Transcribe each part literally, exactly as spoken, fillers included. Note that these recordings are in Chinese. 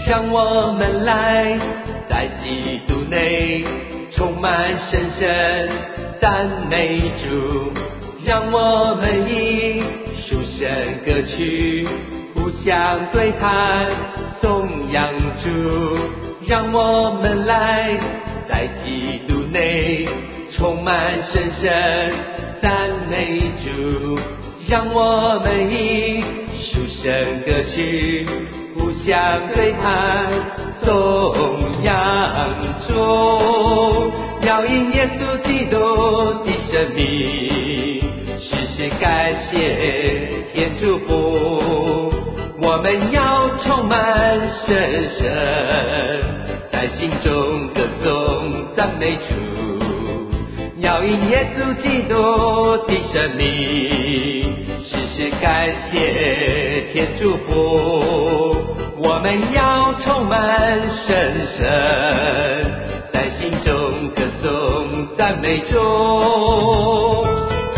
让我们来在基督内充满深深赞美主，让我们以属神歌曲互相对谈颂扬主，让我们来在基督内充满深深赞美主，让我们以属神歌曲互相对谈颂扬主，要因耶稣基督的生命时时感谢天主福，我们要充满深深在心中歌颂赞美主，要因耶稣基督的生命时时感谢天主福，我们要充满深深在心中歌颂赞美主。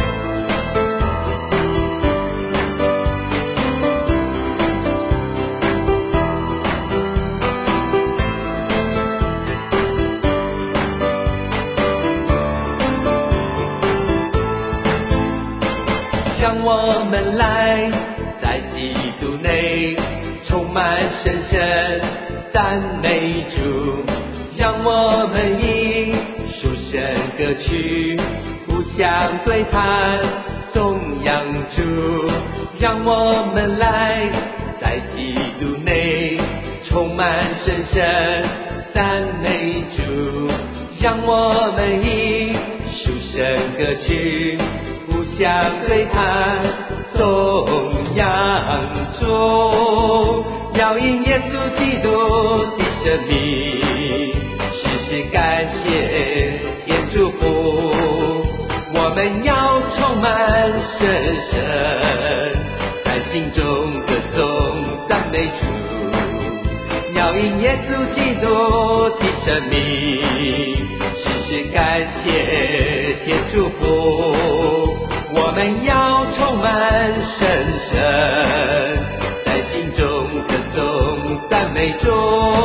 让我们来在基督内充满深深赞美主，让我们以属神歌曲互相对谈颂扬主，让我们来在基督内充满深深赞美主，让我们以属神歌曲互相对谈颂扬主，要因耶稣基督的生命时时感谢天主福，我们要充满深深在心中歌颂赞美主，要因耶稣基督的生命时时感谢天主福，我们要充满深深在心中歌颂赞美主。